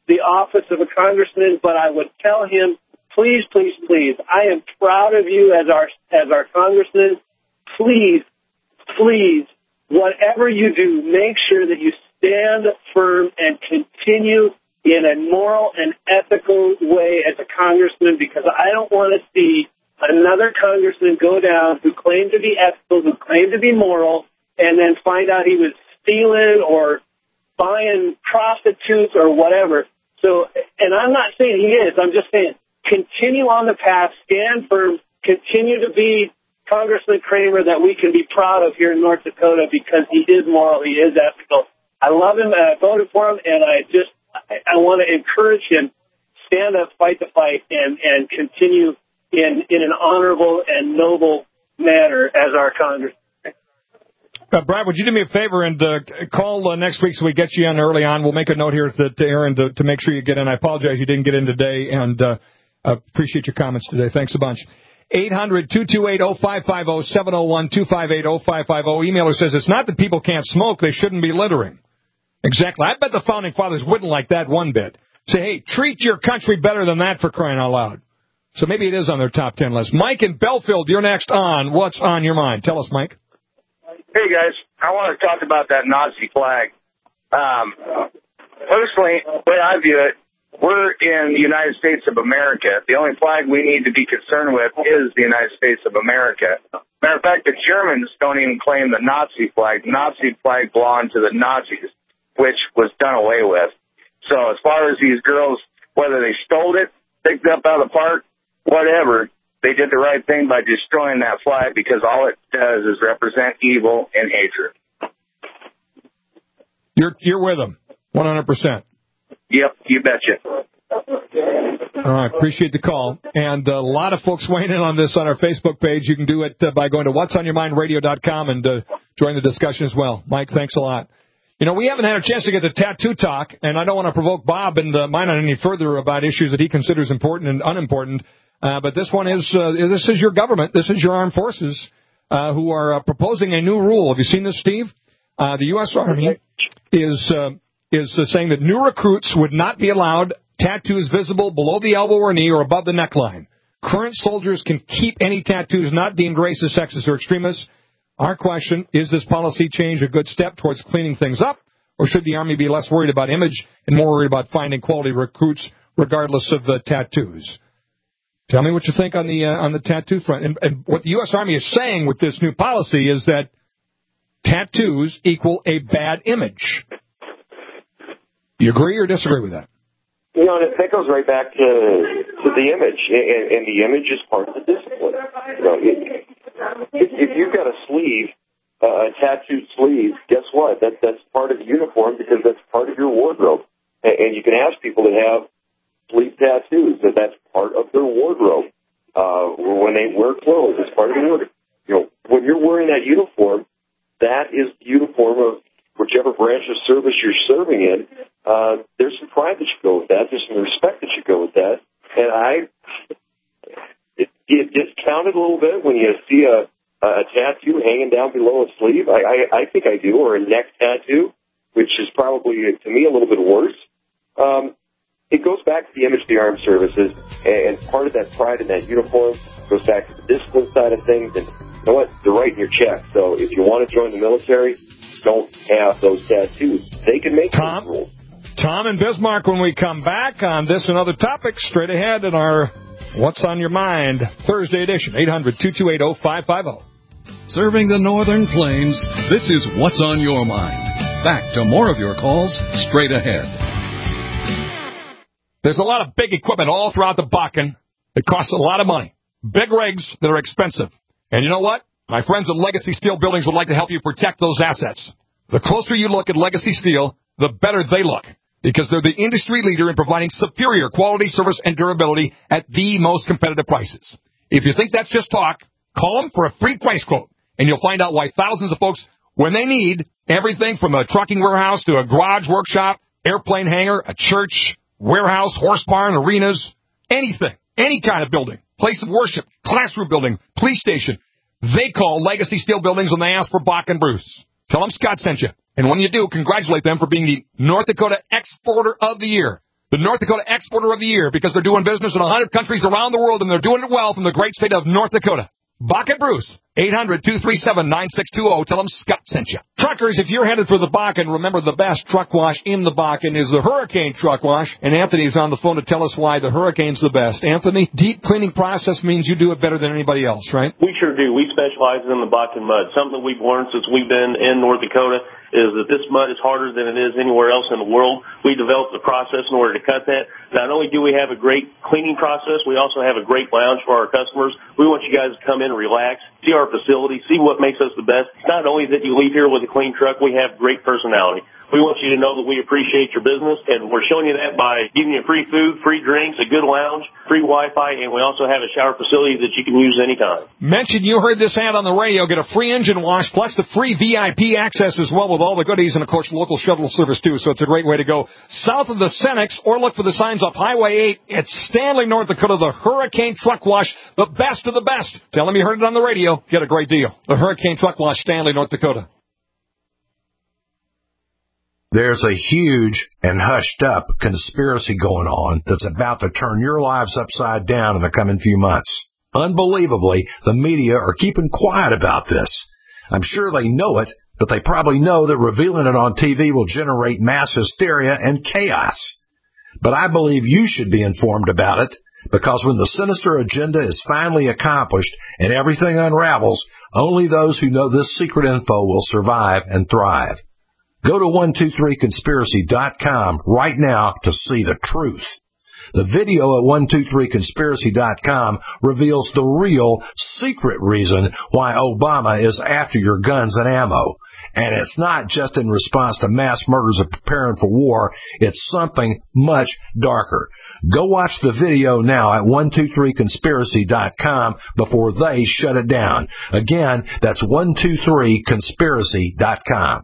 Speaker 17: the office of a congressman, but I would tell him, please, please, please, I am proud of you as our congressman. Please, please, whatever you do, make sure that you stand firm and continue in a moral and ethical way as a congressman, because I don't want to see another congressman go down who claimed to be ethical, who claimed to be moral, and then find out he was stealing or buying prostitutes or whatever. So, and I'm not saying he is, I'm just saying continue on the path, stand firm, continue to be Congressman Cramer that we can be proud of here in North Dakota, because he is moral, he is ethical. I love him, and I voted for him, and I want to encourage him, stand up, fight the fight, and continue in an honorable and noble manner as our congressman.
Speaker 1: Brad, would you do me a favor and call next week so we get you in early on? We'll make a note here to Aaron to make sure you get in. I apologize you didn't get in today, and appreciate your comments today. Thanks a bunch. 800-228-0550, 701-258-0550. Emailer says, it's not that people can't smoke, they shouldn't be littering. Exactly. I bet the Founding Fathers wouldn't like that one bit. Say, hey, treat your country better than that, for crying out loud. So maybe it is on their top 10 list. Mike in Belfield, you're next on What's on Your Mind. Tell us, Mike.
Speaker 18: Hey, guys. I want to talk about that Nazi flag. Personally, the way I view it, we're in the United States of America. The only flag we need to be concerned with is the United States of America. Matter of fact, the Germans don't even claim the Nazi flag. The Nazi flag belonged to the Nazis, which was done away with. So as far as these girls, whether they stole it, picked it up out of the park, whatever, they did the right thing by destroying that flag, because all it does is represent evil and hatred.
Speaker 1: You're with them, 100%.
Speaker 18: Yep, you betcha.
Speaker 1: All right, appreciate the call. And a lot of folks weighing in on this on our Facebook page. You can do it by going to whatsonyourmindradio.com and join the discussion as well. Mike, thanks a lot. You know, we haven't had a chance to get to tattoo talk, and I don't want to provoke Bob and mine on any further about issues that he considers important and unimportant. But this one is, this is your government, this is your armed forces who are proposing a new rule. Have you seen this, Steve? The U.S. Army is saying that new recruits would not be allowed tattoos visible below the elbow or knee or above the neckline. Current soldiers can keep any tattoos not deemed racist, sexist, or extremist. Our question, is this policy change a good step towards cleaning things up, or should the Army be less worried about image and more worried about finding quality recruits regardless of the tattoos? Tell me what you think on the tattoo front. And what the U.S. Army is saying with this new policy is that tattoos equal a bad image. You agree or disagree with that?
Speaker 15: You know, and that goes right back to the image, and the image is part of the discipline. You know, if you've got a sleeve, a tattooed sleeve, guess what? That's part of the uniform, because that's part of your wardrobe. And you can ask people that have sleeve tattoos that's part of their wardrobe. When they wear clothes, it's part of their wardrobe. You know, when you're wearing that uniform, that is the uniform of whichever branch of service you're serving in. There's some pride that should go with that. There's some respect that should go with that. And it discounted a little bit when you see a tattoo hanging down below a sleeve. I think I do, or a neck tattoo, which is probably, to me, a little bit worse. It goes back to the image of the armed services, and part of that pride in that uniform goes back to the discipline side of things. And you know what? They're writing your check. So if you want to join the military, don't have those tattoos. They can make those rules.
Speaker 1: Tom and Bismarck, when we come back on this and other topics, straight ahead in our What's on Your Mind Thursday edition, 800-228-0550.
Speaker 6: Serving the Northern Plains, this is What's on Your Mind. Back to more of your calls straight ahead.
Speaker 1: There's a lot of big equipment all throughout the Bakken. It costs a lot of money. Big rigs that are expensive. And you know what? My friends at Legacy Steel Buildings would like to help you protect those assets. The closer you look at Legacy Steel, the better they look, because they're the industry leader in providing superior quality, service, and durability at the most competitive prices. If you think that's just talk, call them for a free price quote, and you'll find out why thousands of folks, when they need everything from a trucking warehouse to a garage workshop, airplane hangar, a church, warehouse, horse barn, arenas, anything, any kind of building, place of worship, classroom building, police station, they call Legacy Steel Buildings when they ask for Bach and Bruce. Tell them Scott sent you. And when you do, congratulate them for being the North Dakota Exporter of the Year. the North Dakota Exporter of the Year, because they're doing business in 100 countries around the world, and they're doing it well from the great state of North Dakota. Bach and Bruce, 800-237-9620. Tell them Scott sent you. Truckers, if you're headed for the Bakken, remember the best truck wash in the Bakken is the Hurricane Truck Wash. And Anthony's on the phone to tell us why the Hurricane's the best. Anthony, deep cleaning process means you do it better than anybody else, right?
Speaker 19: We sure do. We specialize in the Bakken mud. Something we've learned since we've been in North Dakota is that this mud is harder than it is anywhere else in the world. We developed a process in order to cut that. Not only do we have a great cleaning process, we also have a great lounge for our customers. We want you guys to come in and relax, see our facility, see what makes us the best. It's not only that you leave here with a clean truck, we have great personality. We want you to know that we appreciate your business, and we're showing you that by giving you free food, free drinks, a good lounge, free Wi-Fi, and we also have a shower facility that you can use anytime.
Speaker 1: Mention you heard this ad on the radio. Get a free engine wash, plus the free VIP access as well with all the goodies, and, of course, local shuttle service, too, so it's a great way to go. South of the Senex, or look for the signs up Highway 8 at Stanley, North Dakota, the Hurricane Truck Wash, the best of the best. Tell them you heard it on the radio. Get a great deal. The Hurricane Truck Wash, Stanley, North Dakota.
Speaker 20: There's a huge and hushed-up conspiracy going on that's about to turn your lives upside down in the coming few months. Unbelievably, the media are keeping quiet about this. I'm sure they know it, but they probably know that revealing it on TV will generate mass hysteria and chaos. But I believe you should be informed about it, because when the sinister agenda is finally accomplished and everything unravels, only those who know this secret info will survive and thrive. Go to 123conspiracy.com right now to see the truth. The video at 123conspiracy.com reveals the real, secret reason why Obama is after your guns and ammo. And it's not just in response to mass murders of preparing for war. It's something much darker. Go watch the video now at 123conspiracy.com before they shut it down. Again, that's 123conspiracy.com.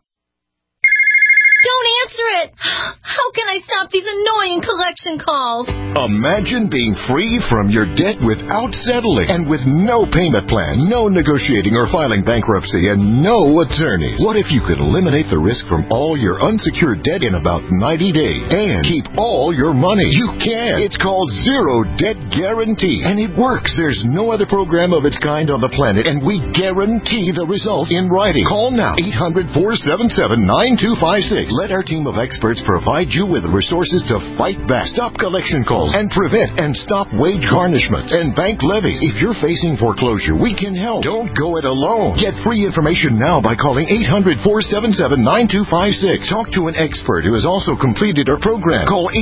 Speaker 21: Don't answer it! How can I stop these annoying collection calls?
Speaker 22: Imagine being free from your debt without settling and with no payment plan, no negotiating or filing bankruptcy, and no attorneys. What if you could eliminate the risk from all your unsecured debt in about 90 days and keep all your money? You can. It's called Zero Debt Guarantee, and it works. There's no other program of its kind on the planet, and we guarantee the results in writing. Call now, 800-477-9256. Let our team of experts provide you with the resources to fight back, stop collection calls, and prevent and stop wage garnishments and bank levies. If you're facing foreclosure, we can help. Don't go it alone. Get free information now by calling 800-477-9256. Talk to an expert who has also completed our program. Call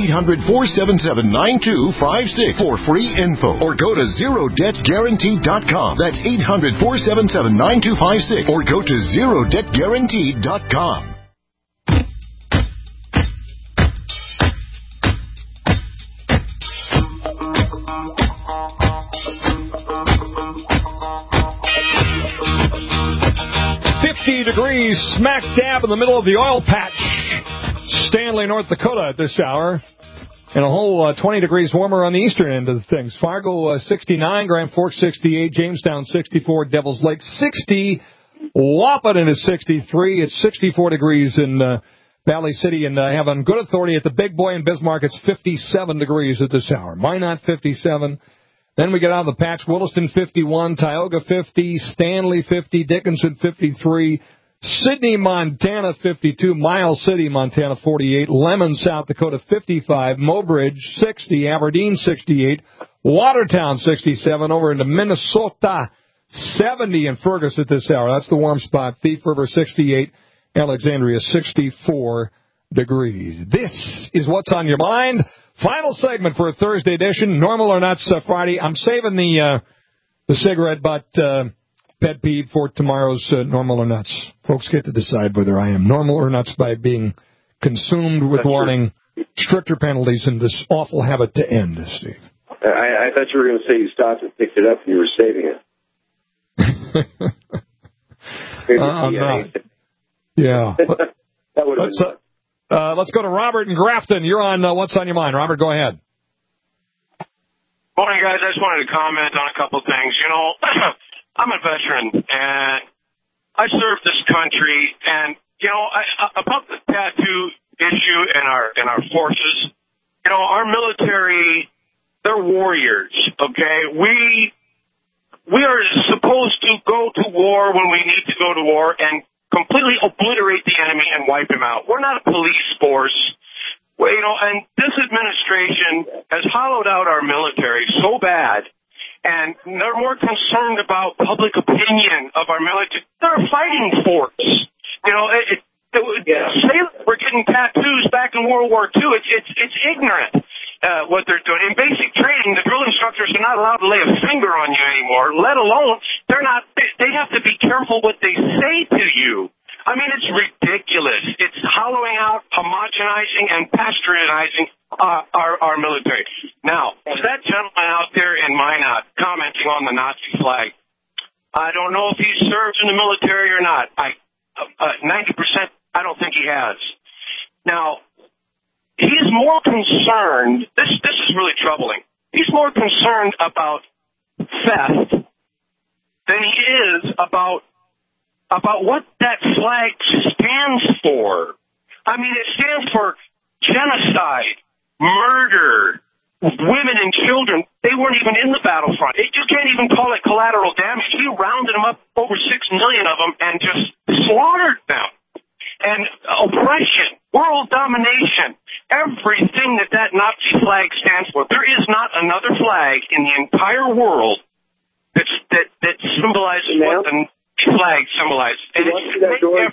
Speaker 22: 800-477-9256 for free info, or go to ZeroDebtGuarantee.com. That's 800-477-9256, or go to ZeroDebtGuarantee.com.
Speaker 1: Degrees smack dab in the middle of the oil patch. Stanley, North Dakota at this hour. And a whole 20 degrees warmer on the eastern end of the things. Fargo 69, Grand Forks 68, Jamestown 64, Devils Lake 60, Wahpeton is 63. It's 64 degrees in Valley City, and I have on good authority at the Big Boy in Bismarck. It's 57 degrees at this hour. Minot 57. Then we get out of the patch. Williston 51, Tioga 50, Stanley 50, Dickinson 53, Sydney, Montana 52, Miles City, Montana 48, Lemon, South Dakota 55, Mobridge 60, Aberdeen 68, Watertown 67, over into Minnesota 70 in Fergus at this hour. That's the warm spot. Thief River 68, Alexandria 64 degrees. This is What's on Your Mind. Final segment for a Thursday edition. Normal or Nuts Friday. I'm saving the cigarette butt pet peeve for tomorrow's Normal or Nuts. Folks get to decide whether I am normal or nuts by being consumed with wanting stricter penalties in this awful habit to end, Steve.
Speaker 15: I thought you were going to say you stopped and picked it up and you were saving it.
Speaker 1: I'm not. Yeah.
Speaker 15: That would have been
Speaker 1: let's go to Robert in Grafton. You're on What's on Your Mind. Robert, go ahead.
Speaker 16: Morning, guys. I just wanted to comment on a couple of things. You know, I'm a veteran, and I served this country, and, you know, about the tattoo issue in our forces, you know, our
Speaker 2: okay, we are supposed to go to war when we need to go to war and completely obliterate the enemy and wipe him out. We're not a police force. Well, and this administration has hollowed out our military so bad, and they're more concerned about public opinion of our military. They're a fighting force. Sailors were getting tattoos back in World War II. It's ignorant what they're doing. In basic training, the drill instructors are not allowed to lay a finger on you anymore, let alone they have to be careful what they say to you. I mean, it's ridiculous. It's hollowing out, homogenizing, and pasteurizing our military. Now, to that gentleman out there in Minot commenting on the Nazi flag, I don't know if he served in the military or not. 90%, I don't think he has. Now, he's more concerned, this is really troubling, he's more concerned about theft than he is about what that flag stands for. I mean, it stands for genocide, murder, women and children. They weren't even in the battlefront. You can't even call it collateral damage. He rounded them up, over 6 million of them, and just slaughtered them. And oppression, world domination, everything that Nazi flag stands for. There is not another flag in the entire world that symbolizes what the flag symbolizes. And it should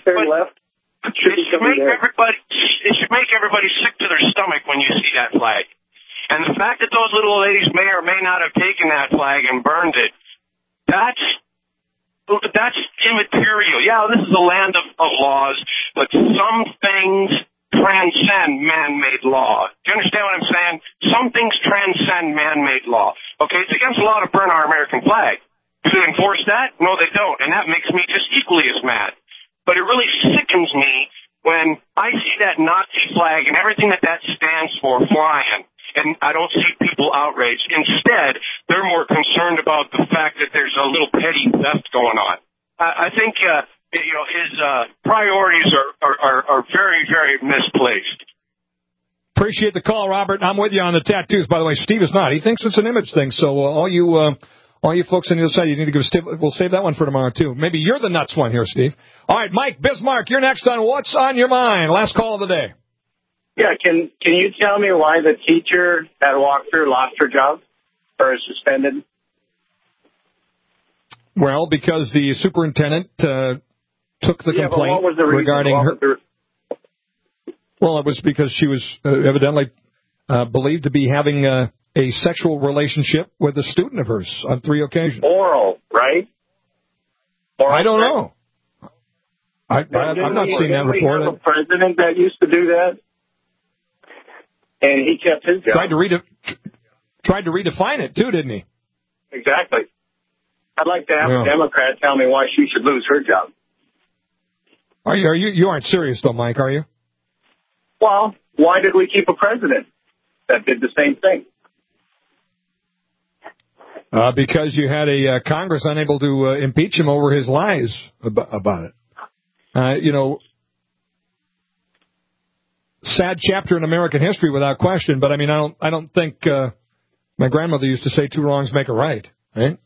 Speaker 2: make everybody sick to their stomach when you see that flag. And the fact that those little ladies may or may not have taken that flag and burned it, that's immaterial. Yeah, this is a land of laws, but some things transcend man-made law. Do you understand what I'm saying? Some things transcend man-made law. Okay, it's against the law to burn our American flag. Do they enforce that? No, they don't. And that makes me just equally as mad. But it really sickens me when I see that Nazi flag and everything that stands for flying, and I don't see people outraged. Instead, they're more concerned about the fact that there's a little petty theft going on. I think his priorities are very, very misplaced.
Speaker 1: Appreciate the call, Robert. I'm with you on the tattoos. By the way, Steve is not. He thinks it's an image thing. So all you folks on the other side, you need to give Steve. We'll save that one for tomorrow too. Maybe you're the nuts one here, Steve. All right, Mike Bismarck, you're next on What's on Your Mind. Last call of the day.
Speaker 5: Yeah, can you tell me why the teacher that walked through lost her job or is suspended?
Speaker 1: Well, because the superintendent took the complaint
Speaker 5: but what was the reason?
Speaker 1: Regarding her. Well, it was because she was evidently believed to be having a sexual relationship with a student of hers on 3 occasions.
Speaker 5: Oral, right?
Speaker 1: I don't know. I'm not seeing that report.
Speaker 5: We have a president that used to do that, and he kept his job.
Speaker 1: Tried to redefine it too, didn't he?
Speaker 5: Exactly. I'd like to have a Democrat tell me why she should lose her job.
Speaker 1: You aren't serious though, Mike, are you?
Speaker 5: Well, why did we keep a president that did the same thing?
Speaker 1: Because you had a Congress unable to impeach him over his lies about it. Sad chapter in American history without question. But I mean, I don't think my grandmother used to say 2 wrongs make a right. Right?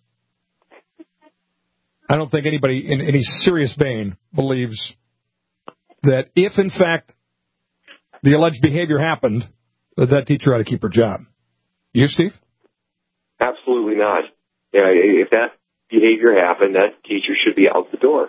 Speaker 1: I don't think anybody in any serious vein believes that if in fact the alleged behavior happened, that teacher ought to keep her job. You, Steve?
Speaker 4: Absolutely not. Yeah, if that behavior happened, that teacher should be out the door.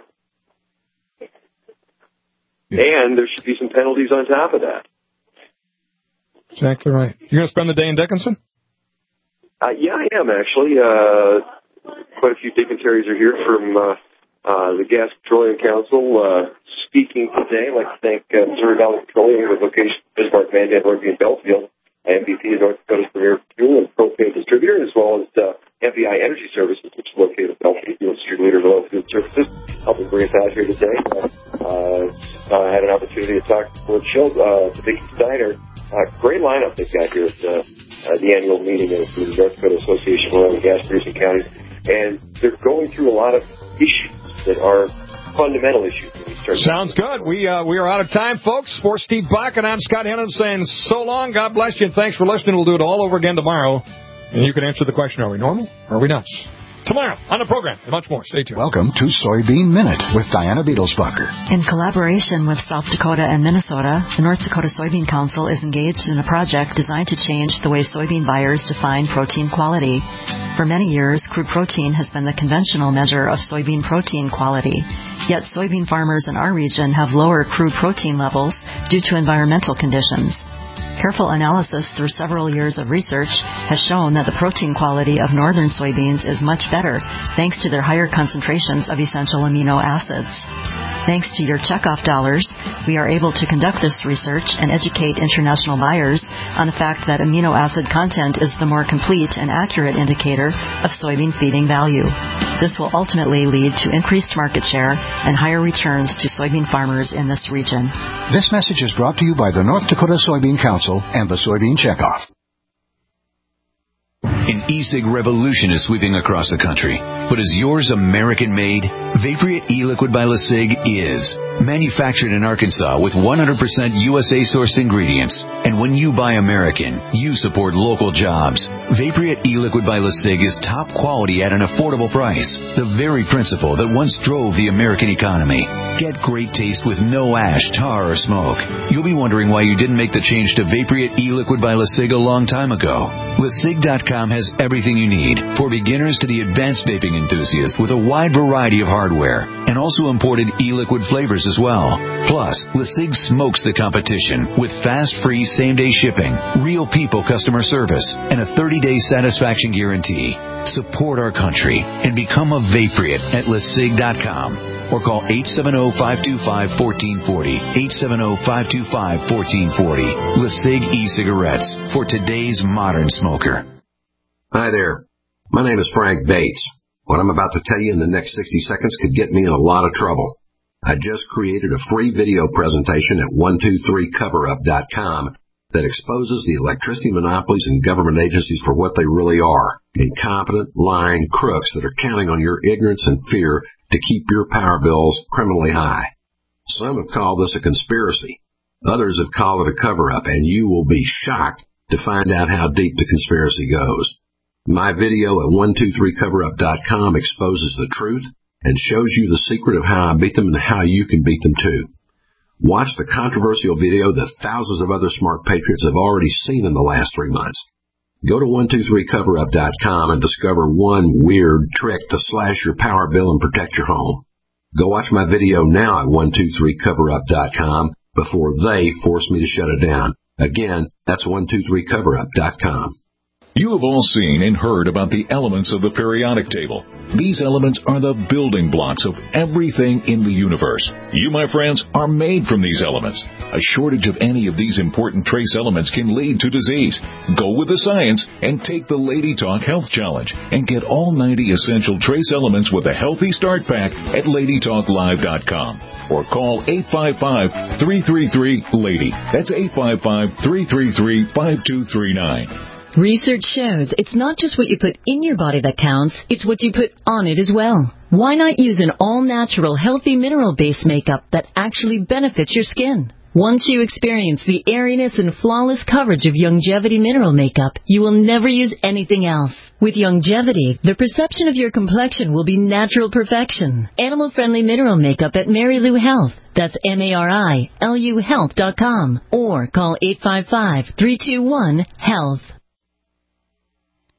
Speaker 4: Yeah. And there should be some penalties on top of that.
Speaker 1: Exactly right. You're going to spend the day in Dickinson?
Speaker 4: Yeah, I am, actually. Quite a few dignitaries are here from the Gas Petroleum Council speaking today. I'd like to thank Missouri Valley Petroleum with location Bismarck, Mandan, Rugby, and Belfield. MVP is North Dakota's premier fuel and propane distributor, as well as MBI Energy Services, which is located at Belfield, the industry leader of oil field services, helping bring us out here today. I had an opportunity to talk to Ford Schill, to Vicki Steiner. Great lineup they've got here at the annual meeting of the North Dakota Association of Oil and Gas Producing Counties, and they're going through a lot of issues that are fundamental issues.
Speaker 1: Sounds good. We are out of time, folks. For Steve Bach and I'm Scott Hennon saying so long. God bless you and thanks for listening. We'll do it all over again tomorrow. And you can answer the question, are we normal or are we nuts? Tomorrow on the program and much more. Stay tuned.
Speaker 7: Welcome to Soybean Minute with Diana Beadlesbucker.
Speaker 9: In collaboration with South Dakota and Minnesota, the North Dakota Soybean Council is engaged in a project designed to change the way soybean buyers define protein quality. For many years, crude protein has been the conventional measure of soybean protein quality. Yet soybean farmers in our region have lower crude protein levels due to environmental conditions. Careful analysis through several years of research has shown that the protein quality of northern soybeans is much better thanks to their higher concentrations of essential amino acids. Thanks to your checkoff dollars, we are able to conduct this research and educate international buyers on the fact that amino acid content is the more complete and accurate indicator of soybean feeding value. This will ultimately lead to increased market share and higher returns to soybean farmers in this region.
Speaker 7: This message is brought to you by the North Dakota Soybean Council and the Soybean Checkoff.
Speaker 23: An e-cig revolution is sweeping across the country. But is yours American-made? Vaporeat e-liquid by LeSig is. Manufactured in Arkansas with 100% USA-sourced ingredients. And when you buy American, you support local jobs. Vaporeat e-liquid by LeSig is top quality at an affordable price. The very principle that once drove the American economy. Get great taste with no ash, tar, or smoke. You'll be wondering why you didn't make the change to Vaporeat e-liquid by LeSig a long time ago. LeSig.com has everything you need, for beginners to the advanced vaping enthusiast, with a wide variety of hardware, and also imported e-liquid flavors as well. Plus, LeSig smokes the competition with fast, free, same-day shipping, real people customer service, and a 30-day satisfaction guarantee. Support our country and become a Vaporeat at LeSig.com. Or call 870-525-1440. 870-525-1440. LeSig e-cigarettes for today's modern smoker.
Speaker 24: Hi there. My name is Frank Bates. What I'm about to tell you in the next 60 seconds could get me in a lot of trouble. I just created a free video presentation at 123coverup.com that exposes the electricity monopolies and government agencies for what they really are. Incompetent, lying crooks that are counting on your ignorance and fear to keep your power bills criminally high. Some have called this a conspiracy. Others have called it a cover-up, and you will be shocked to find out how deep the conspiracy goes. My video at 123coverup.com exposes the truth and shows you the secret of how I beat them and how you can beat them too. Watch the controversial video that thousands of other smart patriots have already seen in the last 3 months. Go to 123coverup.com and discover one weird trick to slash your power bill and protect your home. Go watch my video now at 123coverup.com before they force me to shut it down. Again, that's 123coverup.com.
Speaker 25: You have all seen and heard about the elements of the periodic table. These elements are the building blocks of everything in the universe. You, my friends, are made from these elements. A shortage of any of these important trace elements can lead to disease. Go with the science and take the Lady Talk Health Challenge and get all 90 essential trace elements with a healthy start pack at LadyTalkLive.com. Or call 855-333-LADY. That's 855-333-5239.
Speaker 26: Research shows it's not just what you put in your body that counts, it's what you put on it as well. Why not use an all-natural, healthy mineral-based makeup that actually benefits your skin? Once you experience the airiness and flawless coverage of Youngevity mineral makeup, you will never use anything else. With Youngevity, the perception of your complexion will be natural perfection. Animal-friendly mineral makeup at Mary Lou Health. That's MARILU Health.com. Or call 855-321-HEALTH.